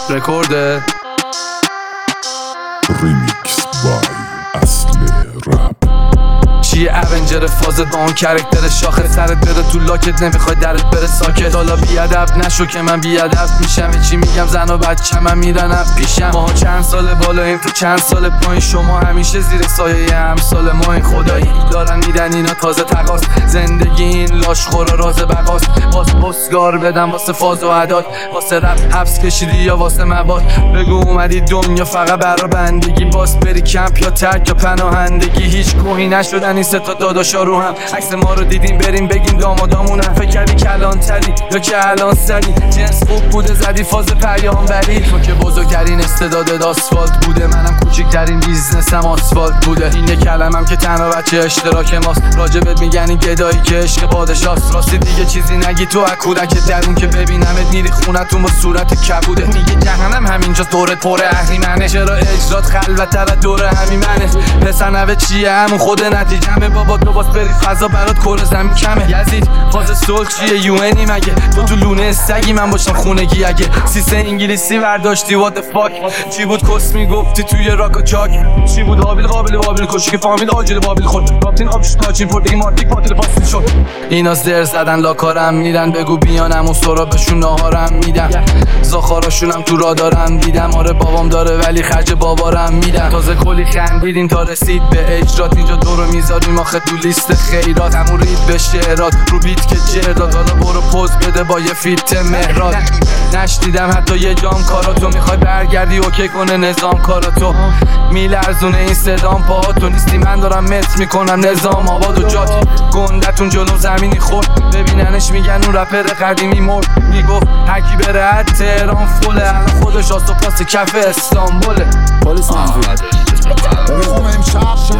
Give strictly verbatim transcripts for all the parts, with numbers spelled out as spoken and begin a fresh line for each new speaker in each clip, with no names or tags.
رکورده
ریمیکس بای اصل رپ.
چیه اونجر فازت با اون کرکتر شاخه، سرت بره تو لاکت نمیخوای درت بره ساکت. حالا بیادب نشو که من بیادب میشم، چی میگم زن و بچه من میرنم پیشم. ما چند سال بالاییم تو چند سال پایین، شما همیشه زیر سایه همسال ما. این خدایی دارن میدن اینا تازه تقاس، زندگی این لاش خورا راز بقاست. باز پستگار بدم واسه فاز و عداد، واسه رپ حبس کشیدی یا واسه مواد. بگو اومدی دنیا فقط برا بندگی، باز بری کمپ یا ترک یا پناهندگی. هیچ کوهی نشدن این سه تا داداشا رو هم، عکس ما رو دیدیم بریم بگیم دامادامونم. فکر کردی کلان تری یا که الان سری، جنس خوب بوده زدی فاز پیامبری. تو که بزرگترین استعدادت آسفالت بوده، منم کوچکترین بیزنسم آسفالت بوده. این یه کلمم که تنها بچه اشتراک ماست، راجبت میگن این گدایی که عشق پادشاست. راستی دیگه چیزی نگی تو از کودک درون که ببینمت میری خونتون با صورت کبوده. میگه جهنم همینجا دورت پر اهریمنه، چرا اجرات خلوت‌تر دور همین منه. پسر نوه چیه همون خود نتیجمه، بابا تو باز بری فضا برات کره زمین کمه. یزید فاز سول چیه یوئنی مگه، تو تو لونه سگی من باشم خونگی. اگه سیسه انگلیسی برداشتی وات فاک، چی بود کس میگفتی توی راک و چاک. چی بود قابل قابل قابل کشی که فامیل آجل بابل خورد رابطین آبش تاچین پردگی مارتیک پاتل پاستیل شد. اینا زر زدن لاکارم میرن، بگو بیانم و سرابشون ناهارم میدم. زاخاراشونم تو را دارم دیدم، آره بابام داره ولی خرج بابارم میدم. تازه کلی خندیدین تا رسید به اجرات، اینجا دورو میذاریم آخه تو لیست خیرات. همون رید به شعرات رو بیت که جرداد، حالا برو پوز بده با یه فیت مهرات. نشدیدم حتی یه جام کاراتو، میخوای برگردی اوکی کنه نظام کاراتو. میلرزونه این صدام پاهاتو، نیستی من دارم متر میکنم نظام آباد و جات. گندتون جلو زمینی خورد، ببیننش میگن اون رپر قدیمی مرد. میگفت هرکی بره از تهران فوله، الان خودش آسو پاس کف استانبوله.
پلیس منفی میخوام امشب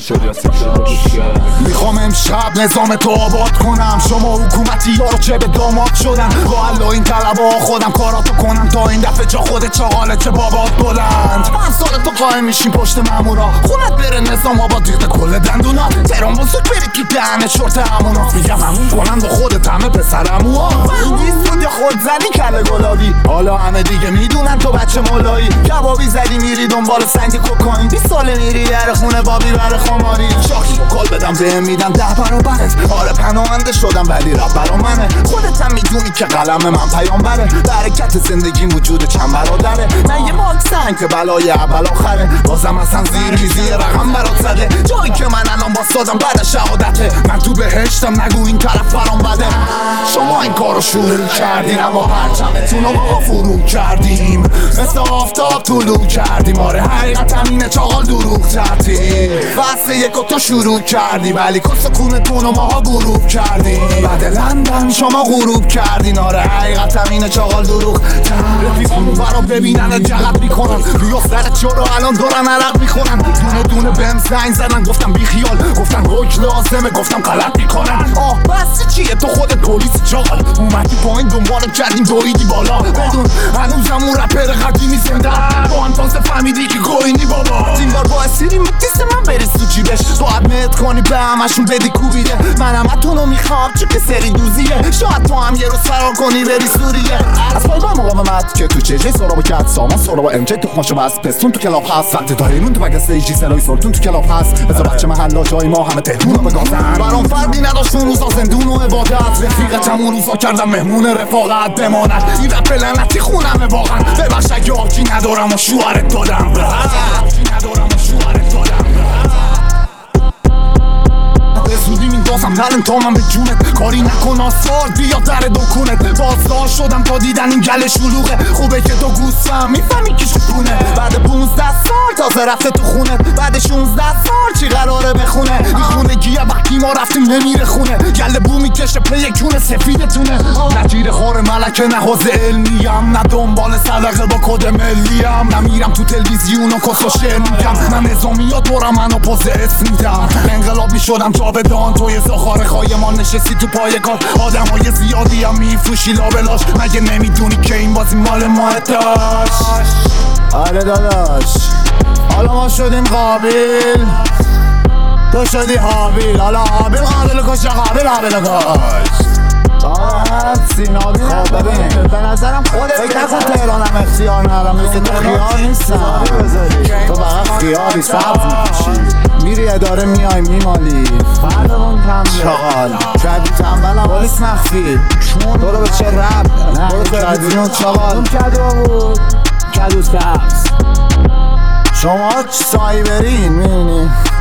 میخوام امشب نظام تو آباد کنم. شما حکومتی یارو چه به داماد شدن، با الله این طلبا خودم کاراتو کنم تا این دفعه جا خودت چاقاله چه بابات بلند. من سال تو قایم میشیم پشت مامورا، خونت بره نظام آباد دیده کل دندونا. تهران بزرگ بری تو دهنه شورت همونات، میگم همون کنن با خودت همه پسرموها. نیست بود یا خود زنی کله گلابی، حالا همه دیگه میدونن تو بچه مولایی. کبابی زدی میری دنبال سنگ کوکائین، بیست ساله میری در خونه بابی بر خماری. شاکی و کال بدم بهم میدم ده برابرت، آره پناهنده شدم ولی رب برا منه. خودت هم میدونی که قلم من پیامبره، برکت زندگی وجود چند برادره. من یه ماکسن که بلای اول آخره، بازم اصلا زیر میزی رقم برات زده. جایی که من الان باستادم بعد شهادته، من تو بهشتم نگو این طرف برام بده. شما این کارو شروع کردین اما پرچمتون رو با فرو کردیم، مثل آفتاب طلوع کردیم. آره حقیقتم اینه چاقال دروغ کردیم. واسه یک تو شروع کردی ولی کس کونتون رو ماها غروب کردیم. بعد لندن شما غروب کردین، آره حقیقتم اینه چاقال دروغ کردیم. رفیقامون برا ببینن جغت میکنن، روی سرت چرا الان دارن عرق میخونن. دونه دونه بهم زنگ زدن گفتم بی خیال، گفتن حکم لازمه گفتم غلط میکنن. آه بس چیه تو خودت پلیس چاقال، اومدی پایین دنبالت کردیم دویدی بالا. بدون هنوزم اون رپر قدیمی زنده، با انفانس فهمیدی که گوینی بابا. این بار با اسیری مدیست من بری سو جیبش، تو عدمت کنی به همشون بدی کوبیده. منم اتونو میخوام چه که سری دوزیه، شاید تو هم یه روز فرار کنی بری سوریه. از پای با مقاومت که تو چجه سرابا کت سامان سرابا امجه تو خماشو بس پستون تو کلاب هست. وقت دایرون تو بگست ایجی سلای سرتون تو کلاب هست. بذار بچه محلا جای ما همه تهتون رو بگازن. برام فردی نداشت اون روزا زندون و عبادت، رفیقتم اون روزا کردم مهمون رفاقت بماند. این رپ لعنتی خونمه واقعا، ببخش اگه آبجی ندارم و شوهرت دادم. آبجی ندارم و شوهرت دادم. زودی میندازم نرم تا من به جونت، کاری نکن آسفال بیا در دکونت. بازدار شدم تا دیدن این گل شلوغه، خوبه که تو گوستم میفهمی که شکونه. بعد پونزده سال تازه رفته تو خونت، بعد شونزده سال چی قراره بخونه. این خونگیه وقتی ما رفتیم نمیره خونه، گل بو میکشه پی کونه سفیدتونه. نگیر خور ملکه نه حوزه علمیم، نه دنبال صدقه با کد ملیم. نمیرم تو تلویزیون و کس و شعر میگم، نه نظامیات برم منو پوز اسم میدم. انقلاب میشدم جاودان توی زخاره خای ما نشستی تو پای کار. آدم های زیادی هم میفروشی لابلاش، مگه نمیدونی که این بازی مال ما داشت. آره داداش حالا ما شدیم قابل، تو شدی حابیل. حالا حابیل قابل کشه قابل قابل کش. آره سینابی خواب ببین نظرم خودت فکر نکن تهرانم اختیار ندارم مثل تو خیار نیستم تو فقط خیاری سبز میکشی میری اداره میای میمالی فردمون تنبه چاقال کردی تنبلم پلیس مخفی تو رو به چه رب برو کردیون چاقال کدو بود کدو سبز شما سایبرین میبینی